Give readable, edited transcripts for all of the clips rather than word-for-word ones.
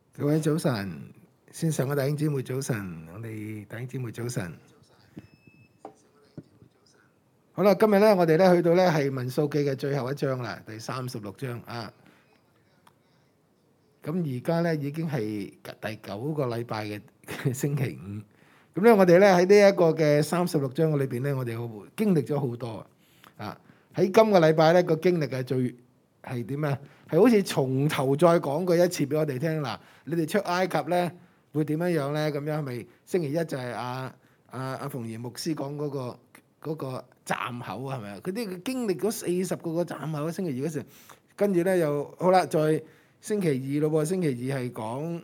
各位早晨，線上嘅弟兄姊妹早晨，我哋弟兄姊妹早晨。好啦，今日咧我哋咧去到咧係民數記嘅最後一章啦，第36章啊。咁而家咧已經係第9個禮拜嘅星期五。咁咧我哋咧喺呢一個嘅36章嘅裏邊咧，我哋經歷咗好多啊。喺今個禮拜咧個經歷係最係點啊？係好似從頭再講過一次俾我哋聽嗱。你哋出埃及咧會點樣樣咧？咁樣係咪星期一就係阿馮賢牧師講嗰個站口係咪啊？佢啲經歷咗40個站口，星期二嗰時，跟住咧又好啦，再星期二咯喎，星期二係講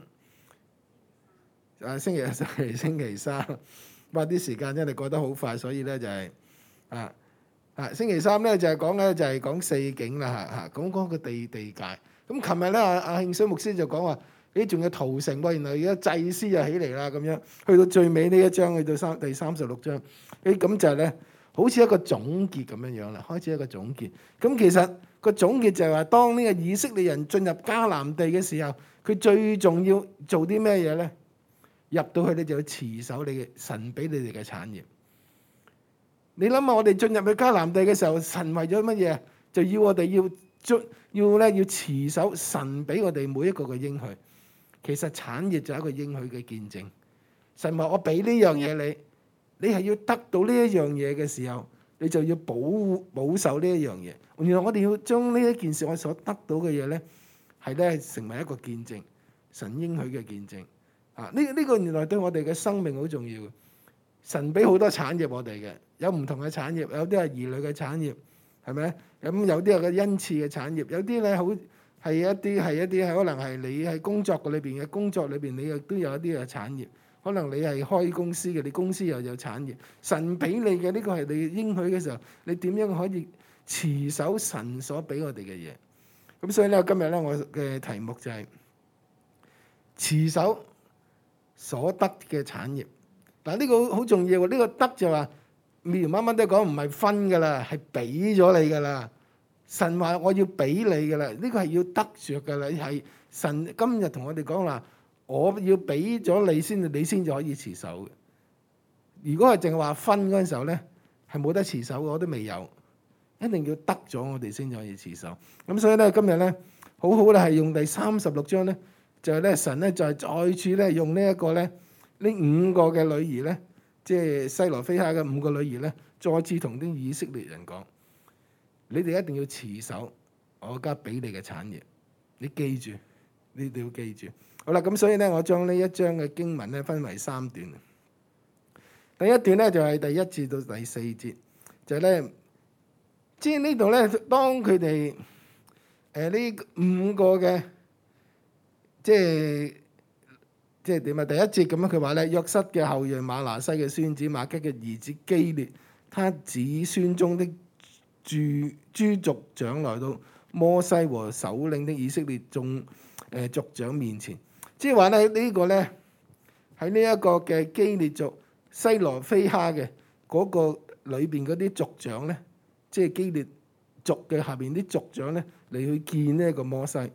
星期日就係星期三，哇！啲時間真係過得好快，所以咧就係星期三咧就係講四境啦講嗰個地界。咁琴日咧阿慶水牧師就講話，仲有屠城喎，原來而家祭司就起嚟啦咁樣。去到最尾呢一章，去到第36章，咁就係咧好似一個總結咁樣樣啦，開始一個總結。咁其實個總結就係話，當呢個以色列人進入迦南地嘅時候，佢最重要做啲咩嘢咧？入到去你就要持守你嘅神俾你哋嘅產業。你諗下，我哋進入去迦南地嘅時候，神為咗乜嘢？就要我哋要持守神俾我哋每一個嘅應許。其實產業就係一個應許嘅見證。神話我俾呢樣嘢你係要得到呢一樣嘢嘅時候，你就要保守呢一樣嘢。原來我哋要將呢一件事我所得到嘅嘢咧，係咧成為一個見證，神應許嘅見證。呢個原來對我哋嘅生命好重要。神俾好多產業我哋嘅，有唔同嘅產業，有啲係兒女嘅產業，係咪？咁有啲係個恩賜嘅產業，有啲咧好係一啲可能係你喺工作裏邊嘅工作裏邊，你亦都有一啲嘅產業。可能你係開公司嘅，你公司又有產業。神俾你嘅呢個係你應許嘅時候，你點樣可以持守神所俾我哋嘅嘢？咁所以咧，今日咧我嘅題目就係持守所得嘅產業。嗱，呢個好重要喎！呢個得就話，妙媽媽都講唔係分噶啦，係俾咗你噶啦。神話我要俾你噶啦，呢個係要得着噶啦，係神今日同我哋講話，我要俾咗你先，你先至可以持守嘅。如果係淨係話分嗰陣時候咧，係冇得持守嘅，我都未有，一定要得咗我哋先至可以持守。咁所以咧，今日咧好好咧，係用第36章咧，就係咧神咧就係再次咧用呢一個咧。呢5個嘅女兒咧，即係西羅非哈嘅5個女兒咧，再次同啲以色列人講：你哋一定要持守我而家俾你嘅產業。你記住，你哋要記住。好啦，咁所以咧，我將呢一章嘅經文咧分為3段。第一段咧就係第1節到第4節，就係咧，即係呢度咧，當佢哋呢5個嘅即係點啊？第一節咁樣佢話咧，約瑟嘅後裔馬拿西嘅孫子馬吉嘅兒子基列，他子孫中的諸族長來到摩西和首領的以色列眾族長面前，即係話咧呢個咧喺呢一個嘅基列族西羅非哈嘅嗰個裏邊嗰啲族長咧，即係基列族嘅下邊啲族長咧嚟去見呢一個摩西。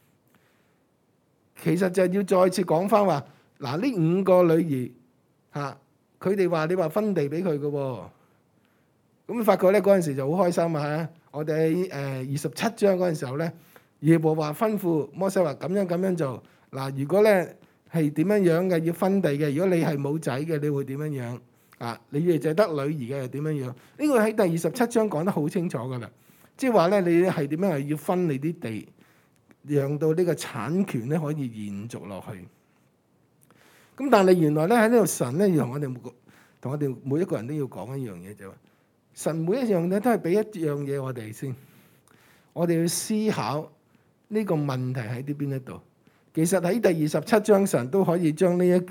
其實就係要再次講翻話，嗱呢5個女兒佢哋話你話分地俾佢嘅喎，咁發覺咧嗰陣時就好開心啊！我哋喺27章嗰陣時候咧，耶和華吩咐摩西話咁樣做。嗱，如果咧係點樣樣嘅要分地嘅，如果你係冇仔嘅，你會點樣樣啊？你哋就得女兒嘅又點樣樣？呢個喺第27章講得好清楚噶啦，即係話咧你係點樣係要分你啲地。讓到呢個產權咧可以延續落去。咁但係原來咧喺呢度神咧要同我哋每一個人都要講一樣嘢，就係話神每一樣嘢都係俾一樣嘢我哋先，我哋要思考呢個問題喺啲邊一度。其實喺第27章神都可以將呢一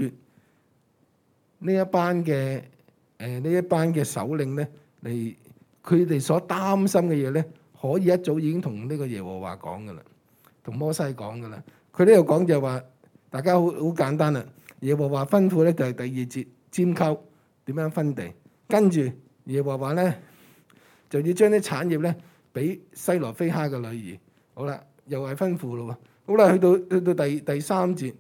班嘅首領咧嚟，佢哋所擔心嘅嘢咧，可以一早已經同呢個耶和華講噶啦。同摩西講噶啦，佢呢度講就話，大家好簡單啦。耶和華吩咐咧就係第2節拈鬮點樣分地，跟住耶和華咧就要將啲產業咧俾西羅非哈嘅女兒。好啦，又係吩咐咯喎。好啦，去到第3節，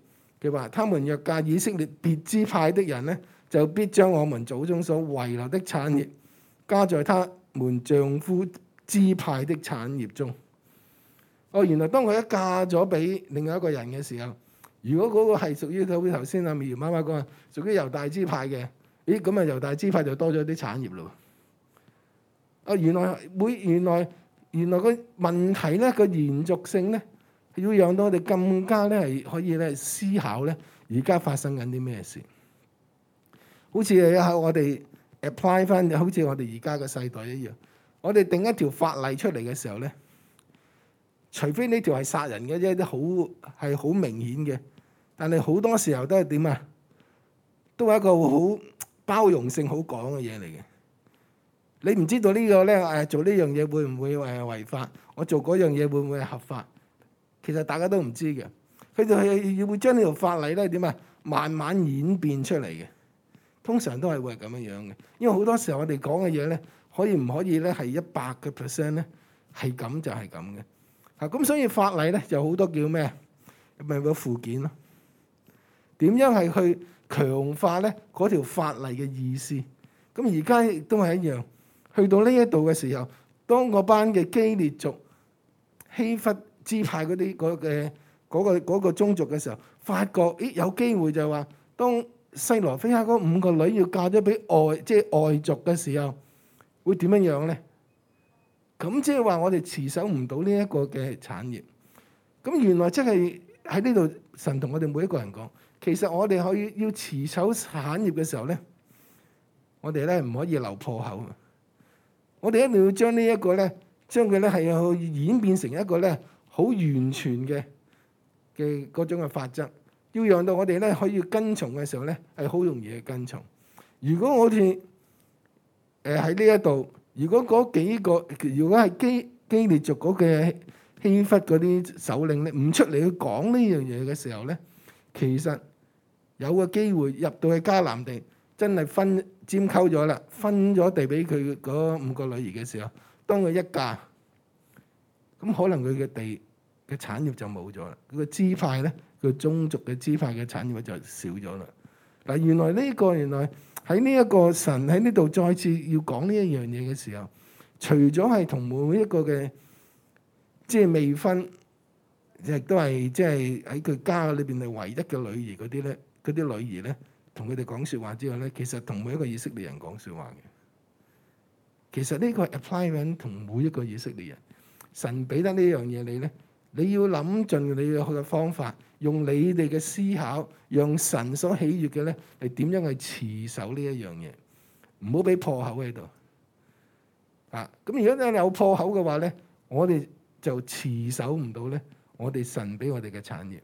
佢話：他們若嫁以色列別支派的人呢，就必將我們祖宗所遺留的產業加在他們丈夫支派的產業中。哦，原來當佢一嫁咗俾另外一個人嘅時候，如果嗰個係屬於好似頭先阿苗媽媽講，屬於猶大支派嘅，咦咁啊猶大支派就多咗啲產業咯。啊，原來個問題咧，個延續性咧，要讓到我哋更加咧係可以咧思考咧，而家發生緊啲咩事？好似係我哋 apply 翻，好似我哋而家嘅世代一樣，我哋定一條法例出嚟嘅時候咧，除非呢條係殺人嘅啫，啲好明顯嘅，但係好多時候都係點啊？都係一個好包容性好廣嘅嘢嚟嘅。你唔知道呢個咧做呢樣嘢會唔會違法？我做嗰樣嘢會唔會係合法？其實大家都唔知嘅。佢就係要會將呢條法例咧點啊，慢慢演變出嚟嘅。通常都係會係咁樣樣嘅。因為好多時候我哋講嘅嘢咧，可以唔可以咧係100%咧係咁就係咁嘅。咁所以法例咧就好多叫咩？咪個附件咯。點樣係去強化咧嗰條法例嘅意思？咁而家亦都係一樣。去到呢一度嘅時候，當嗰班嘅基列族、希弗支派嗰啲嗰個宗族嘅時候，發覺咦有機會就話，當西羅非哈嗰5個女要嫁咗俾外族嘅時候，會點樣樣咧？咁即係話我哋持守唔到呢一個嘅產業。咁原來即係喺呢度，神同我哋每一個人講，其實我哋可以要持守產業嘅時候咧，我哋咧唔可以留破口。我哋一定要將呢一個咧，將佢咧係去演變成一個咧好完全嘅嗰種嘅法則，要讓到我哋咧可以跟從嘅時候咧係好容易去跟從。如果我哋喺呢一度，如果嗰幾個，如果係基列族嗰嘅希弗嗰啲首領咧唔出嚟去講呢樣嘢嘅時候咧，其實有個機會入到去迦南地。真係佔溝咗啦，分咗地俾佢嗰5個女兒嘅時候，當佢一嫁，咁可能佢嘅地嘅產業就冇咗啦。佢個支派咧，佢宗族嘅支派嘅產業就少咗啦。嗱，原來喺呢一個神喺呢度再次要講呢一樣嘢嘅時候，除咗係同每一個嘅即係未婚，亦都係即係喺佢家裏邊係唯一嘅女兒嗰啲咧，嗰啲女兒咧。同佢哋講説話之後咧，其實同每一個以色列人講説話嘅。其實呢個係 apply 緊同每一個以色列人。神俾得呢樣嘢你咧，你要諗盡你嘅方法，用你哋嘅思考，讓神所喜悅嘅咧，係點樣去持守呢一樣嘢，唔好俾破口喺度。咁如果你有破口嘅話咧，我哋就持守唔到咧，我哋神俾我哋嘅產業。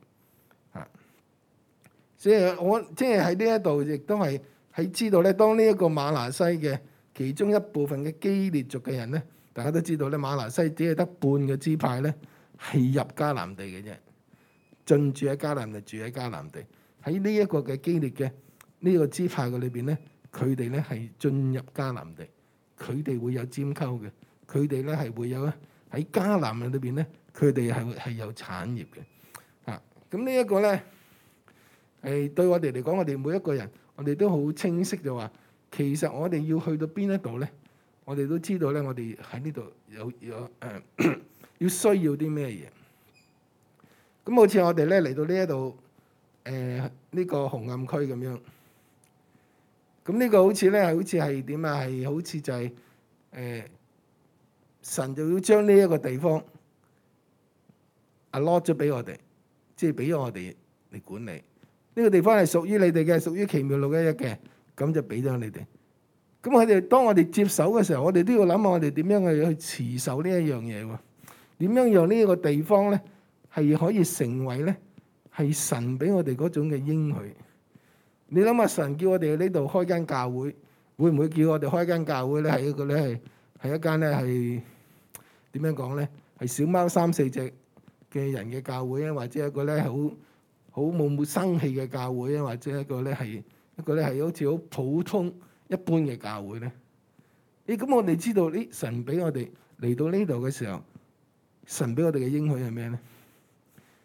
即係喺呢一度，亦都係喺知道咧。當呢一個瑪拿西嘅其中一部分嘅基列族嘅人咧，大家都知道咧，瑪拿西只係得半個支派咧係入迦南地嘅啫，進駐喺迦南地，住喺迦南地。喺呢一個嘅基列嘅呢個支派嘅裏邊咧，佢哋咧係進入迦南地，佢哋會有拈鬮嘅，佢哋咧係會有喺迦南嘅裏邊咧，佢哋係有產業嘅。咁呢一個咧。對我哋嚟講，我哋每一個人，我哋都好清晰就話，其實我哋要去到邊一度咧，我哋都知道咧，我哋喺呢度要需要啲咩嘢。咁好似我哋咧嚟到呢一度呢個紅暗區咁樣，咁呢個好似係點啊？係好似就係神就要將呢一個地方allot咗俾我哋，即係俾咗我哋嚟管理。呢個地方係屬於你哋嘅，屬於奇妙611嘅，咁就俾咗你哋。咁當我哋接手嘅時候，我哋都要諗下我哋點樣去持守呢一樣嘢喎？點樣讓呢個地方咧係可以成為咧係神俾我哋嗰種嘅應許？你諗下，神叫我哋喺呢度開間教會，會唔會叫我哋開間教會咧？係一個咧係一間咧係點樣講咧？係小貓3、4隻嘅人嘅教會啊，或者一個咧好冇生氣嘅教會啊，或者一個咧係好似好普通一般嘅教會咧。咁我哋知道神俾我哋嚟到呢度嘅時候，神俾我哋嘅應許係咩咧？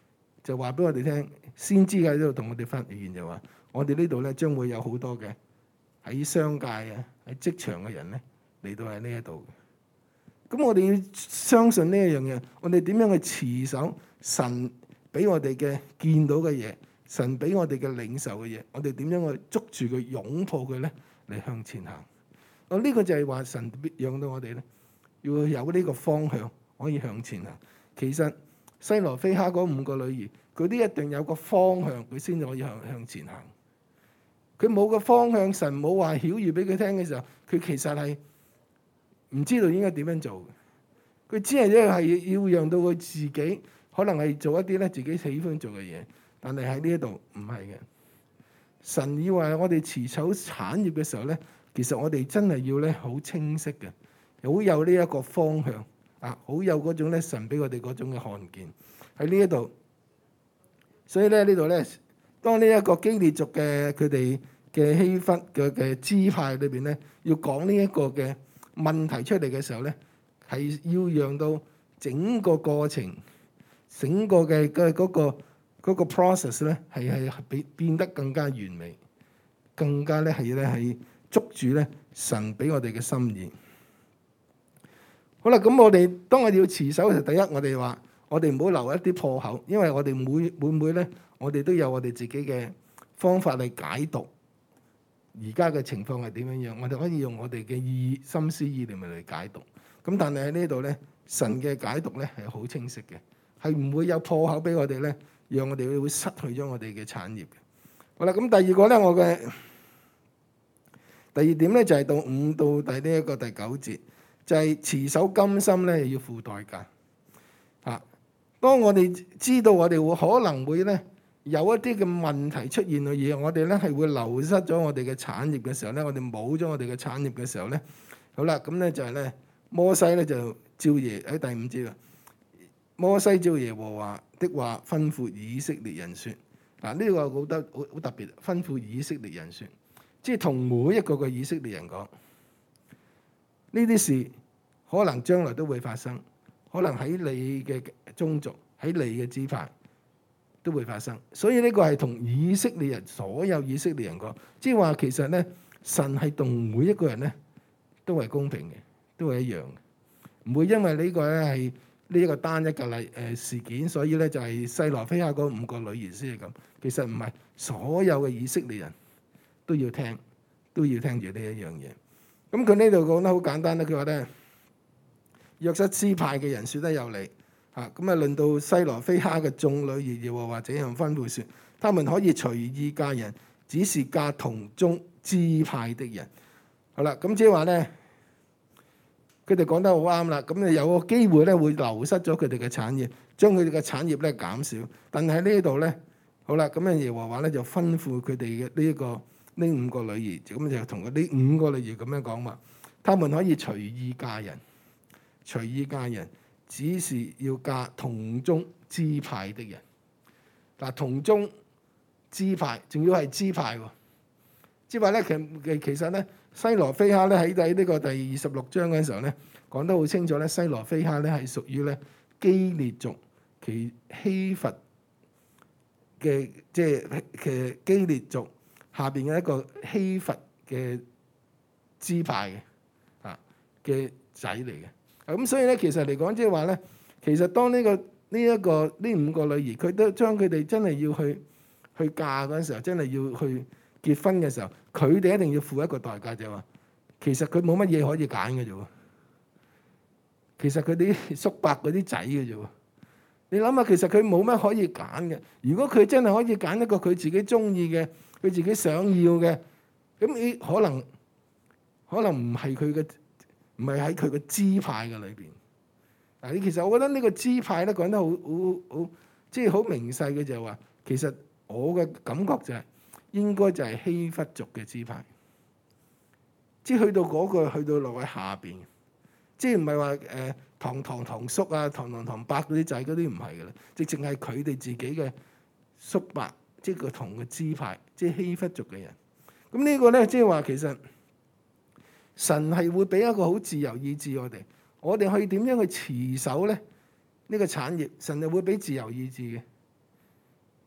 就話俾我哋聽，先知喺呢度同我哋發言就話，我哋呢度咧將會有好多嘅喺商界啊、喺職場嘅人咧嚟到喺呢一度。咁我哋要相信呢一樣嘢，我哋點樣去持守神俾我哋嘅見到嘅嘢，神俾我哋嘅領受嘅嘢，我哋點樣去捉住佢、擁抱佢咧嚟向前行？呢個就係話神讓到我哋咧，要有呢個方向可以向前行。其實西羅非哈嗰5個女兒，佢都一定有個方向，佢先至可以向前行。佢冇個方向，神冇話曉諭俾佢聽嘅時候，佢其實係唔知道應該點樣做。佢只係要讓到佢自己可能係做一啲咧自己喜歡做嘅嘢，但係喺呢一度唔係嘅。神以為我哋持守產業嘅時候咧，其實我哋真係要咧好清晰嘅，好有呢一個方向啊，好有嗰種咧神俾我哋嗰種嘅看見喺呢一度。所以咧呢度咧，當呢一個基列族嘅佢哋嘅希弗嘅支派裏邊咧，要講呢一個嘅問題出嚟嘅時候咧，係要讓到整個過程、整個嘅嗰個 process 咧，係變得更加完美，更加咧係捉住咧神俾我哋嘅心意。好啦，咁我哋當我哋要持守嘅時候，第一我哋話我哋唔好留一啲破口，因為我哋每咧，我哋都有我哋自己嘅方法嚟解讀而家嘅情況係點樣樣，我哋可以用我哋嘅心思意念嚟解讀。咁但係喺呢度咧，神嘅解讀咧係好清晰嘅，係唔會有破口俾我哋咧，讓我哋會失去咗我哋嘅產業嘅。好啦，咁第二個咧，我嘅第二點咧就係到5到第9節，就係持守甘心咧要付代價。當我哋知道我哋可能會咧有一啲嘅問題出現嘅嘢，我哋咧係會流失咗我哋嘅產業嘅時候咧，我哋冇咗我哋嘅產業嘅時候咧，好啦，咁咧就係咧摩西咧就照耶喺第5節啊，摩西照耶和華的話吩咐以色列人說，嗱呢個好特別，吩咐以色列人說，即係同每一個嘅以色列人講，呢啲事可能將來都會發生，可能喺你嘅宗族，喺你嘅支派都會發生，所以呢個係同以色列人所有以色列人講，即係話其實咧神係同每一個人咧都係公平嘅，都係一樣嘅，唔會因為呢個咧係呢一個單一嘅事件，所以咧就係西羅非哈嗰5個女兒先係咁。其實唔係，所有嘅以色列人都要聽住呢一樣嘢。咁佢呢度講得好簡單啦，佢話咧約瑟支派嘅人說得有理。咁啊，論到西羅非哈嘅眾女兒，耶和華這樣吩咐說，他們可以隨意嫁人，只是嫁同宗支派的人。好啦，咁即係話咧，佢哋講得好啱啦。咁你有個機會咧，會流失咗佢哋嘅產業，將佢哋嘅產業咧減少。但係呢度咧，好啦，咁啊耶和華咧就吩咐佢哋嘅呢5個女兒，咁就同佢呢5個女兒咁樣講話，他們可以隨意嫁人，隨意嫁人。只是要嫁同宗支派的人。嗱，同宗支派，仲要係支派喎。即係話咧，其實咧，西羅非哈咧喺呢個第26章嘅時候咧，講得好清楚咧，西羅非哈咧係屬於咧基列族其希弗嘅，即係其基列族下邊嘅一個希弗嘅支派嘅仔嚟嘅。咁所以咧，其實嚟講，即係話咧，其實當呢5個女兒，佢都將佢哋真係要去嫁嗰陣時候，真係要去結婚嘅時候，佢哋一定要付一個代價，就係話，其實佢冇乜嘢可以揀嘅啫喎。其實佢啲叔伯嗰啲仔嘅啫喎。你諗下，其實佢冇乜可以揀嘅。如果佢真係可以揀一個佢自己中意嘅，佢自己想要嘅，咁你可能唔係佢嘅。唔係喺佢個支派嘅裏邊。嗱，其實我覺得呢個支派咧講得好，即係好明細嘅就係話，其實我嘅感覺就係應該就係希弗族嘅支派，即係去到落去下邊，即係唔係話堂叔啊、堂伯嗰啲仔嗰啲唔係嘅啦，直情係佢哋自己嘅叔伯，即係個同嘅支派，即係希弗族嘅人。咁呢個咧，即係話其實。神係會俾一個好自由意志我哋去點樣去持守咧？呢個產業，神係會俾自由意志嘅。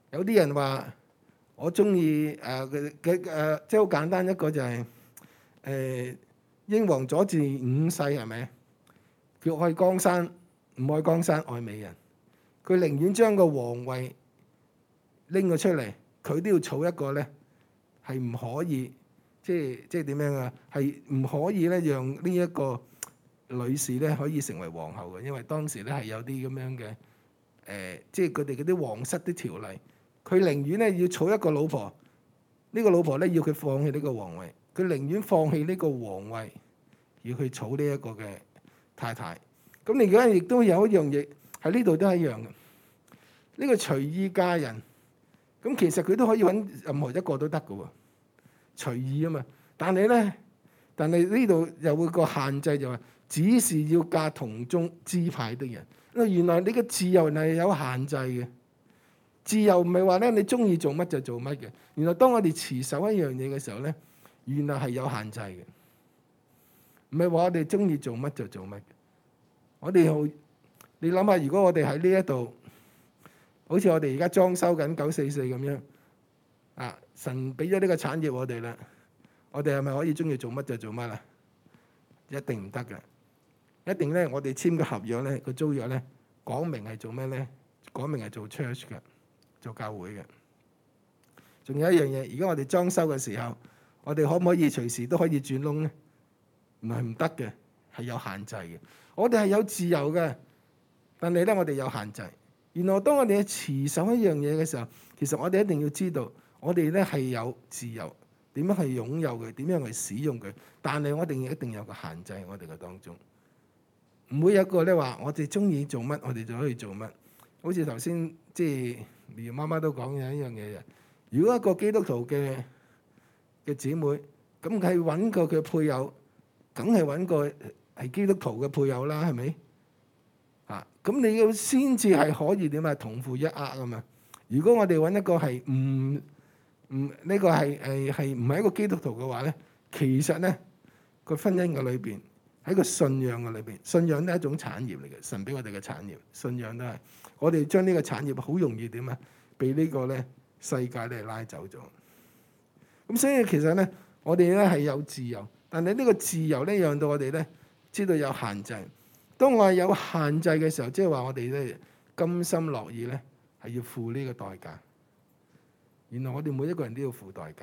有啲人話我中意即係好簡單一個就係、英皇佐治五世係咪？佢愛江山唔愛江山愛美人，佢寧願將個皇位拎咗出嚟，佢都要儲一個咧係唔可以即係點樣啊？係唔可以咧讓呢一個女士咧可以成為皇后嘅，因為當時咧係有啲咁樣嘅即係佢哋嗰啲皇室啲條例，佢寧願咧要儲一個老婆，呢個老婆咧要佢放棄呢個皇位，佢寧願放棄呢個皇位，要去儲呢一個嘅太太。咁你而家亦都有一樣嘢喺呢度都係一樣嘅，呢個隨意嫁人，咁其實佢都可以揾任何一個都得嘅喎，隨意啊嘛。但係呢度又會個限制就話，只是要嫁同宗支派的人。原來你嘅自由係有限制嘅，自由唔係話咧你中意做乜就做乜嘅。原來當我哋持守一樣嘢嘅時候咧，原來係有限制嘅，唔係話我哋中意做乜就做乜嘅。我哋好，你諗下，如果我哋喺呢一度，好似我哋而家裝修緊944咁樣，啊，神俾咗呢個產業我哋啦，我哋係咪可以中意做乜就做乜啊？一定唔得嘅，一定咧，我哋簽個合約咧，個租約咧，講明係做咩咧？講明係做 church 嘅，做教會嘅。仲有一樣嘢，而家我哋裝修嘅時候，我哋可唔可以隨時都可以轉窿咧？唔係唔得嘅，係有限制嘅。我哋係有自由嘅，但係咧我哋有限制。原來當我哋持守一樣嘢嘅時候，其實我哋一定要知道，我哋咧係有自由，點樣去擁有佢，點樣去使用佢。但係我哋一定有個限制喺我哋嘅當中，唔會有一個咧話我哋中意做乜，我哋就可以做乜。好似頭先即係苗媽媽都講嘅一樣嘢嘅，如果一個基督徒嘅姊妹，咁佢揾個佢配偶，梗係揾個係基督徒嘅配偶啦，係咪？咁你要先至係可以點啊？同負一軛啊嘛！如果我哋揾一個係呢個係唔係一個基督徒嘅話咧，其實咧個婚姻嘅裏邊喺個信仰嘅裏邊，信仰都係一種產業嚟嘅，神俾我哋嘅產業，信仰都係我哋將呢個產業好容易點啊？被呢個咧世界咧拉走咗。咁所以其實咧，我哋咧係有自由，但係呢個自由咧讓到我哋咧知道有限制。當我係有限制嘅時候，即係話我哋咧甘心樂意咧係要付呢個代價。原來我哋每一個人都要付代價。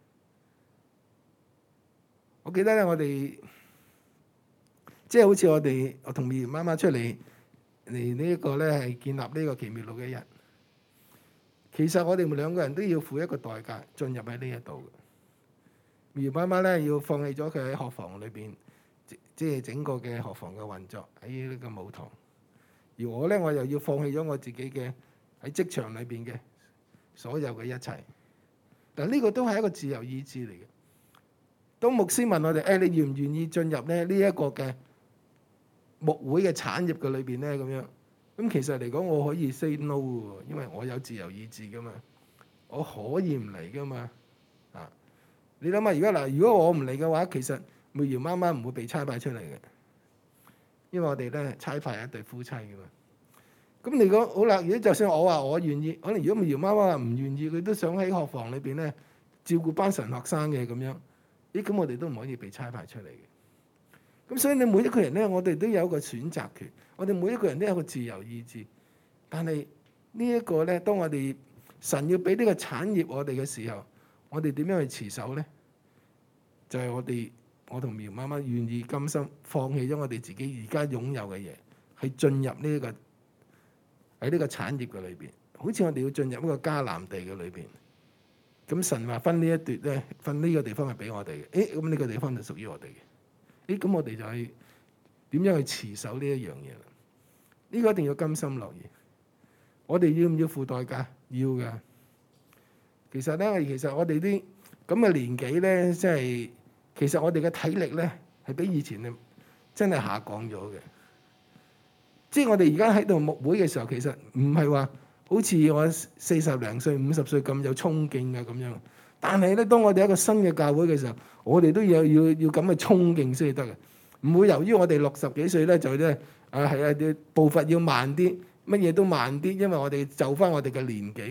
我記得咧，我哋即係好似我同美兒媽媽出嚟呢一個咧係建立呢個奇妙路嘅一日。其實我哋兩個人都要付一個代價進入喺呢一度嘅。美兒媽媽咧要放棄咗佢喺學房裏邊。即係整個嘅學房嘅運作喺呢個母堂，而我咧我又要放棄咗我自己嘅喺職場裏邊嘅所有嘅一切。但呢個都係一個自由意志嚟嘅。當牧師問我哋，你願唔願意進入咧呢一個嘅牧會嘅產業嘅裏邊咧？咁樣咁其實嚟講，我可以 say no 喎，因為我有自由意志噶嘛，我可以唔嚟噶嘛。你諗下，而家嗱，如果我唔嚟嘅話，其實美兒媽媽唔會被差派出嚟嘅，因為我哋咧差派係一對夫妻噶嘛。咁你講好啦，如果就算我話我願意，可能如果美兒媽媽話唔願意，佢都想喺學房裏邊咧照顧班神學生嘅咁樣，咁我哋都唔可以被差派出嚟嘅。咁所以你每一個人咧，我哋都有一個選擇權，我哋每一個人都有個自由意志。但係呢一個咧，當我哋神要俾呢個產業我哋嘅時候，我哋點樣去持守咧？就係我同苗媽媽願意甘心放棄咗我哋自己而家擁有嘅嘢，去進入呢個喺呢個產業嘅裏邊。好似我哋要進入一個迦南地嘅裏邊，咁神話分呢一段咧，分呢個地方係俾我哋嘅。咁呢個地方就屬於我哋嘅。咁我哋就係點樣去持守呢一樣嘢啦？呢個一定要甘心樂意。我哋要唔要付代價？要㗎。其實我哋啲咁嘅年紀咧，即係其實我哋嘅體力咧係比以前真係下降咗嘅。即係我哋而家喺度牧會嘅時候，其實唔係話好似我40零歲、50歲咁有衝勁嘅咁樣。但係咧，當我哋一個新嘅教會嘅時候，我哋都要咁嘅衝勁先至得嘅。唔會由於我哋60幾歲咧就咧啲步伐要慢啲，乜嘢都慢啲，因為我哋就翻我哋嘅年紀。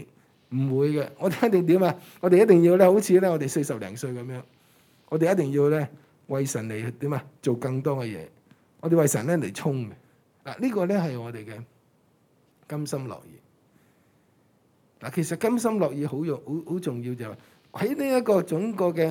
唔會嘅。我哋一定點啊？我哋一定要咧，好似咧我哋40零歲咁樣，我哋一定要咧為神嚟點啊？做更多嘅嘢，我哋為神咧嚟衝嘅。嗱，呢個咧係我哋嘅甘心樂意。嗱，其實甘心樂意好重要，就係喺呢一個整個嘅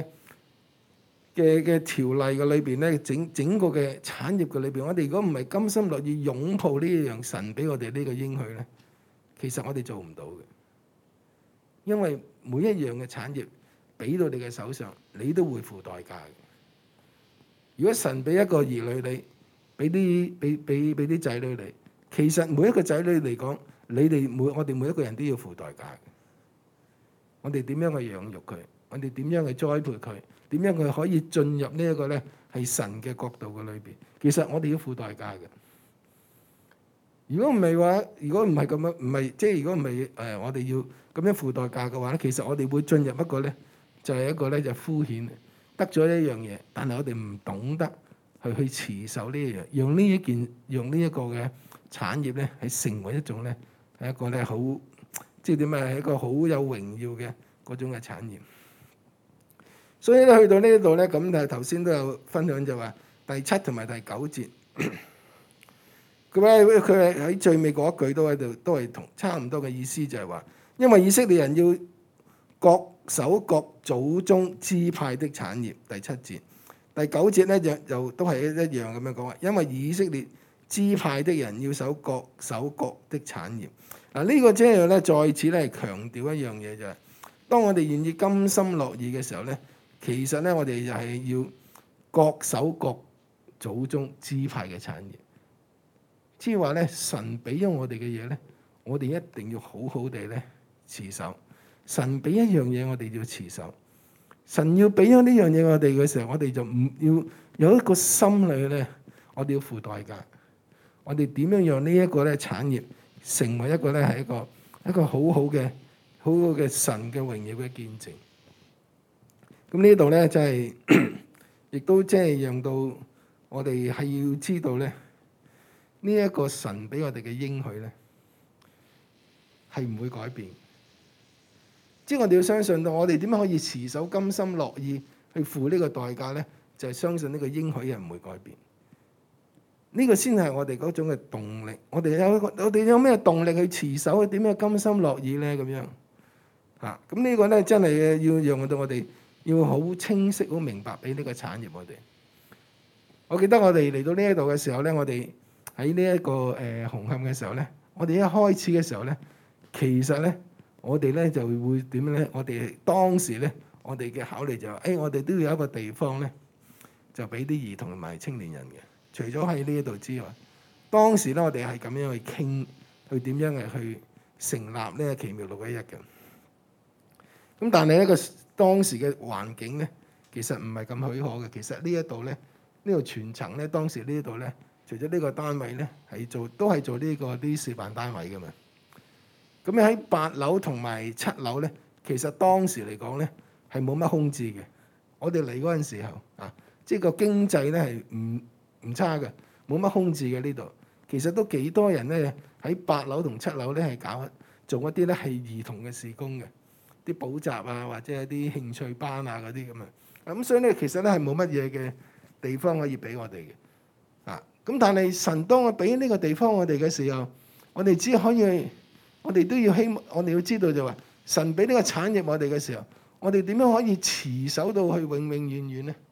條例嘅裏邊咧，整個嘅產業嘅裏邊，我哋如果唔係甘心樂意擁抱呢一樣神俾我哋呢個應許咧，其實我哋做唔到嘅。因為每一樣嘅產業俾到你嘅手上，你都會付代價嘅。如果神俾一個兒女你，俾啲仔女你，其實每一個仔女嚟講，我哋每一個人都要付代價嘅。我哋點樣去養育佢？我哋點樣去栽培佢？點樣佢可以進入呢一個咧係神嘅國度嘅裏邊？其實我哋要付代價嘅。如果唔係話，如果唔係咁樣，唔係即係如果唔係我哋要咁樣付代價嘅話咧，其實我哋會進入一個咧，就係一個咧就敷衍，得咗一樣嘢，但係我哋唔懂得去持守呢一樣，用呢一個嘅產業咧，係成為一種咧係一個咧好即係點啊？係一個好有榮耀嘅嗰種嘅產業。所以咧去到呢度咧，咁就頭先都有分享就話第7同埋第9節。咁咧，佢係喺最尾嗰一句都喺度，都係同差唔多嘅意思，就係話，因為以色列人要各守各祖宗支派的產業。第7節，第9節咧就都係一樣咁樣講話，因為以色列支派的人要各守各的產業。嗱，呢個即係咧在此咧係強調一樣嘢，就係當我哋願意甘心樂意嘅時候咧，其實咧我哋就係要各守各祖宗支派嘅產業。即係話咧，神俾咗我哋嘅嘢咧，我哋一定要好好地咧持守。神俾一樣嘢，我哋要持守。神要俾咗呢樣嘢我哋嘅時候，我哋就唔要有一個心理咧，我哋要付代價。我哋點樣讓呢一個咧產業成為一個咧係一個好好嘅神嘅榮耀嘅見證。咁呢度咧就係亦都即係讓到我哋係要知道咧。呢一個神俾我哋嘅應許咧，係唔會改變。即係我哋要相信到，我哋點樣可以持守甘心樂意去付呢個代價咧？就係相信呢個應許係唔會改變。呢個先係我哋嗰種嘅動力。我哋有咩動力去持守？點樣甘心樂意咧？咁樣嚇咁呢個咧，真係要讓到我哋要好清晰、好明白俾呢個產業我哋。我記得我哋嚟到呢一度嘅時候咧，我哋喺呢一個紅磡嘅時候咧，我哋一開始嘅時候咧，其實咧，我哋咧就會點樣咧？我哋當時咧，我哋嘅考慮就話，我哋都要有一個地方咧，就俾啲兒童同埋青年人嘅。除咗喺呢一度之外，當時咧，我哋係咁樣去傾，去點樣去成立呢個奇妙611嘅。咁但係一個當時嘅環境咧，其實唔係咁許可嘅。其實呢一度咧，呢度全層咧，當時呢度咧。除咗呢個單位咧，都係做啲示範單位㗎嘛。咁喺8樓同埋7樓咧，其實當時嚟講咧係冇乜空置嘅。我哋嚟嗰陣時候啊，即係個經濟咧係唔差嘅，冇乜空置嘅呢度。其實都幾多人咧喺8樓同7樓咧係做一啲咧係兒童嘅事工嘅，啲補習啊或者一啲興趣班啊嗰啲咁啊。咁所以咧其實咧係冇乜嘢嘅地方可以俾我哋嘅。咁但係神當我俾呢個地方我哋嘅時候，我哋只可以，我哋都要希望，我哋要知道就話，神俾呢個產業我哋嘅時候，我哋點樣可以持守到去永永遠遠咧？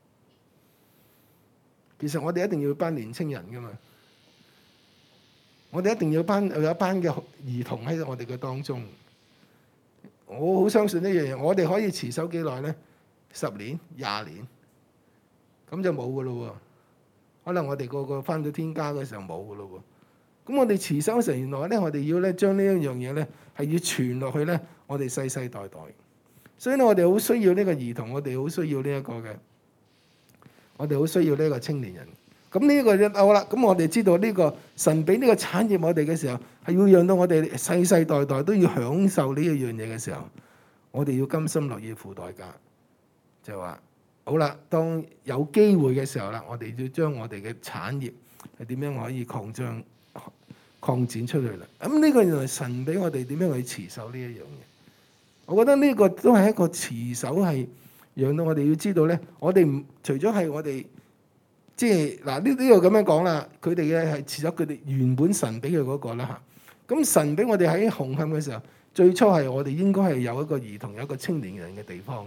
其實我哋一定要班年青人噶嘛，我哋一定要有一班嘅兒童喺我哋嘅當中。我好相信呢樣嘢，我哋可以持守幾耐咧？10年、20年，咁就冇噶咯喎。可能我哋個個返到天家嘅時候冇噶咯喎，咁我哋持守成原來咧，我哋要咧將呢一樣嘢咧係要傳落去咧，我哋世世代代。所以咧，我哋好需要呢個兒童，我哋好需要呢一個嘅，我哋好需要呢個青年人。咁呢個就好啦。咁我哋知道呢個神俾呢個產業我哋嘅時候，係要讓到我哋世世代代都要享受呢一樣嘢嘅時候，我哋要甘心樂意付代價，就話。好啦，當有機會嘅時候啦，我哋要將我哋嘅產業係點樣可以擴展出去啦。咁呢個原來神俾我哋點樣去持守呢一樣嘢。 我覺得呢個都係一個持守，係讓到我哋要知道咧，我哋唔除咗係我哋即係嗱呢個咁樣講啦，佢哋嘅係持守佢哋原本神俾佢嗰個啦嚇。咁神俾我哋喺紅磡嘅時候，最初係我哋應該係有一個兒童、有一個青年人嘅地方。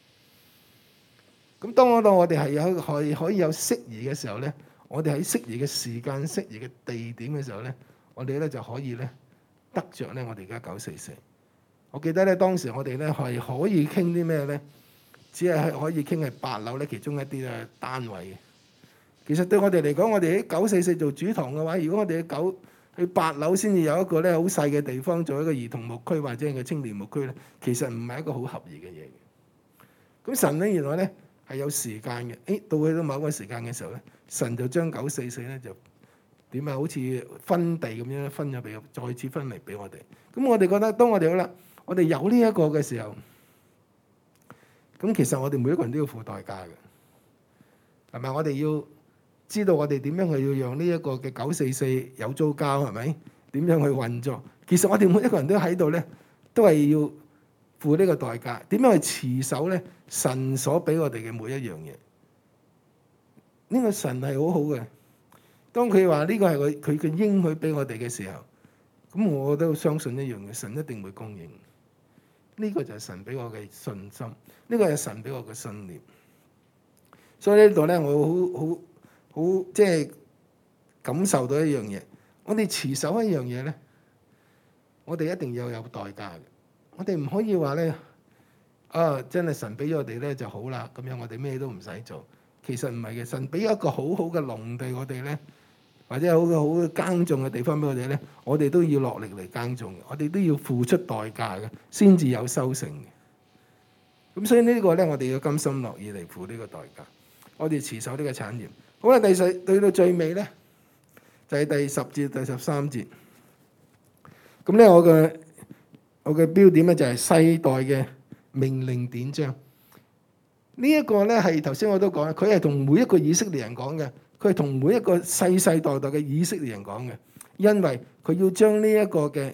咁當我哋係可以有適宜嘅時候咧，我哋喺適宜嘅時間、適宜嘅地點嘅時候咧，我哋咧就可以咧得着咧我哋而家944。我記得咧當時我哋咧係可以傾啲咩咧？只係可以傾係8樓咧其中一啲嘅單位嘅。其實對我哋嚟講，我哋喺944做主堂嘅話，如果我哋去8樓先至有一個咧好細嘅地方做一個兒童牧區或者係個青年牧區咧，其實唔係一個好合宜嘅嘢。咁神咧原來咧係有時間嘅，到去到某個時間嘅時候咧，神就將944咧就點啊，好似分地咁樣分咗俾，再次分嚟俾我哋。咁我哋覺得，當我哋好啦，我哋有呢一個嘅時候，咁其實我哋每一個人都要付代價嘅，係咪？我哋要知道我哋點樣去要讓呢一個嘅944有租交，係咪？點樣去運作？其實我哋每一個人都喺度咧，都係要付呢個代價。點樣去持守咧？神所俾我哋嘅每一樣嘢，呢個神係好好嘅。當佢話呢個係佢嘅應許俾我哋嘅時候，咁我都相信一樣嘅，神一定會供應。呢個就係神俾我嘅信心，呢個係神俾我嘅信念。所以呢度咧，我好即係感受到一樣嘢。我哋持守一樣嘢咧，我哋一定要有代價嘅。我哋唔可以話咧，真係神俾咗我哋咧就好啦，咁樣我哋咩都唔使做。其實唔係嘅，神俾一個好好嘅農地我哋咧，或者好嘅耕種嘅地方俾我哋咧，我哋都要落力嚟耕種嘅，我哋都要付出代價嘅，先至有收成嘅。咁所以呢個咧，我哋要甘心樂意嚟付呢個代價，我哋持守呢個產業。好啦，去到最尾咧，就係第10節、第13節。咁咧，我嘅標點咧就係世代嘅命令典章。呢一個咧係頭先我都講啦，佢係同每一個以色列人講嘅，佢係同每一個世世代代嘅以色列人講嘅，因為佢要將呢一個嘅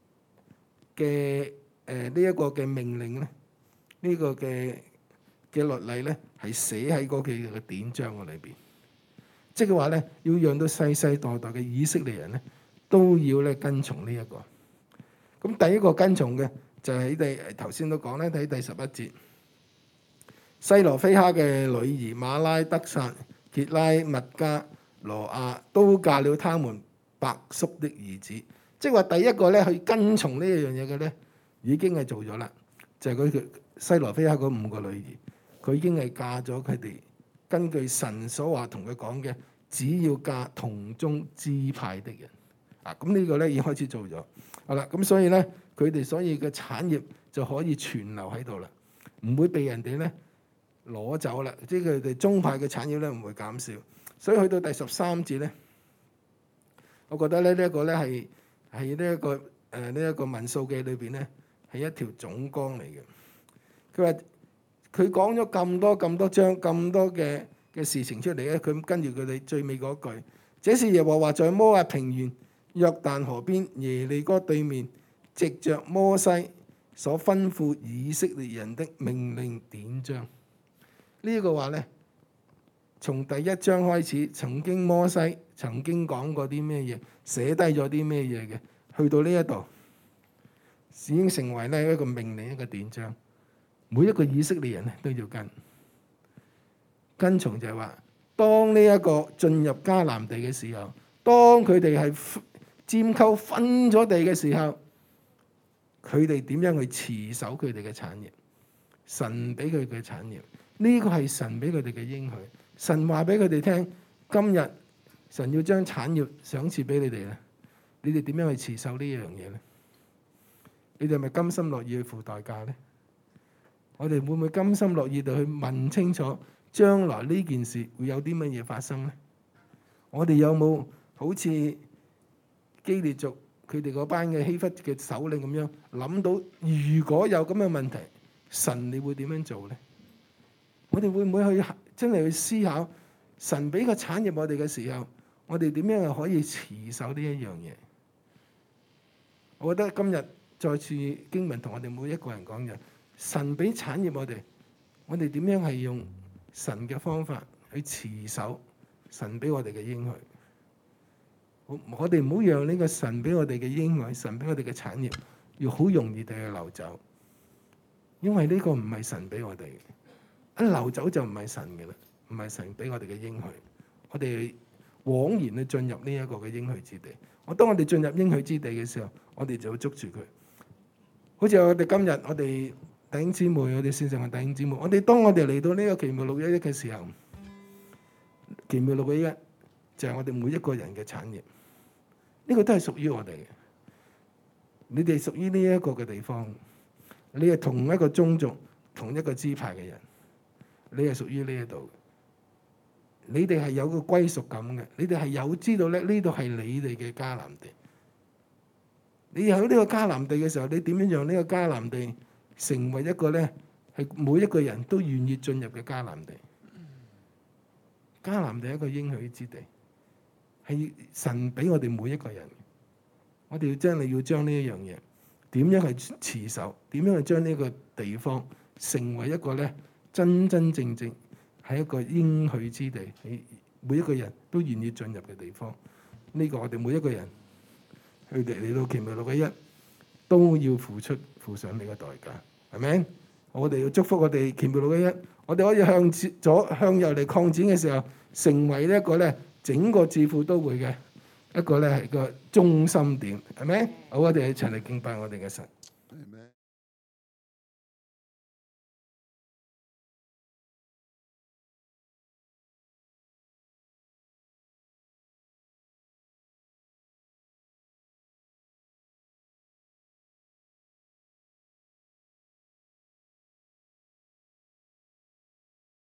命令咧，呢個嘅律例咧係寫喺嗰嘅典章嘅裏邊，即係話咧要讓到世世代代嘅以色列人咧都要咧跟從呢一個。咁第一個跟從嘅就喺頭先都講咧，睇第11節。西羅非哈嘅女兒馬拉德撒、傑拉、密加、羅亞都嫁了他們伯叔的兒子，即係話第一個咧去跟從呢一樣嘢嘅咧，已經係做咗啦。就係佢西羅非哈嗰5個女兒，佢已經係嫁咗佢哋。根據神所話同佢講嘅，只要嫁同宗支派的人。咁呢個咧已經開始做咗。好啦，咁所以咧佢哋所以嘅產業就可以存留喺度啦，唔會被人哋咧攞走啦，即係佢哋宗派嘅產業咧唔會減少。所以去到第13節咧，我覺得咧呢一個咧係呢一個民數記裏邊咧係一條總綱嚟嘅。佢話佢講咗咁多章咁多嘅事情出嚟咧，佢跟住佢哋最尾嗰句，這是耶和華在摩押平原、約旦河邊、耶利哥對面，藉着摩西所吩咐以色列人的命令典章。呢個話咧，從第1章開始，曾經摩西曾經講過啲咩嘢，寫低咗啲咩嘢嘅，去到呢一度已經成為咧一個命令，一個典章。每一個以色列人咧都要跟從，就係話，當呢一個進入迦南地嘅時候，當佢哋係佔購分咗地嘅時候，佢哋點樣去持守佢哋嘅產業？神俾佢嘅產業。呢個係神俾佢哋嘅應許，神話俾佢哋聽，今日神要將產業賞賜俾你哋咧，你哋點樣去持守呢樣嘢咧？你哋係咪甘心樂意去付代價咧？我哋會唔會甘心樂意地去問清楚，將來呢件事會有啲乜嘢發生咧？我哋有冇好似基列族佢哋嗰班嘅希弗嘅首領咁樣諗到，如果有咁嘅問題，神你會點樣做咧？我哋會唔會去真係去思考神俾個產業我哋嘅時候，我哋點樣可以持守呢一樣嘢？我覺得今日再次經文同我哋每一個人講嘅，神俾產業我哋點樣係用神嘅方法去持守神俾我哋嘅應許。我哋唔好讓呢個神俾我哋嘅應許，神俾我哋嘅產業，要好容易地去流走，因為呢個唔係神俾我哋嘅，一流走就唔係神嘅啦，唔係神俾我哋嘅應許。我哋枉然去進入呢一個嘅應許之地。當我哋進入應許之地嘅時候，我哋就要捉住佢。好似我哋今日，我哋弟兄姊妹，我哋線上嘅弟兄姊妹，當我哋嚟到呢個奇妙611嘅時候，奇妙611就係我哋每一個人嘅產業。呢個都係屬於我哋嘅。你哋屬於呢一個嘅地方，你係同一個宗族、同一個支派嘅人，你係屬於呢一度。你哋係有個歸屬感嘅，你哋係有知道咧，呢度係你哋嘅迦南地。你喺呢個迦南地嘅時候，你點樣讓呢個迦南地成為一個咧係每一個人都願意進入嘅迦南地？迦南地係一個應許之地。係神俾我哋每一個人，我哋要將呢一樣嘢點樣去持守，點樣去將呢個地方成為一個咧真真正正係一個應許之地，係每一個人都願意進入嘅地方。呢個我哋每一個人佢哋嚟到奇妙611都要付上呢個代價，係咪？我哋要祝福我哋奇妙611，我哋可以向左向右嚟擴展嘅時候，成為一個咧整個致富都會嘅一個咧係個中心點，係咪？好，我哋一齊嚟敬拜我哋嘅神。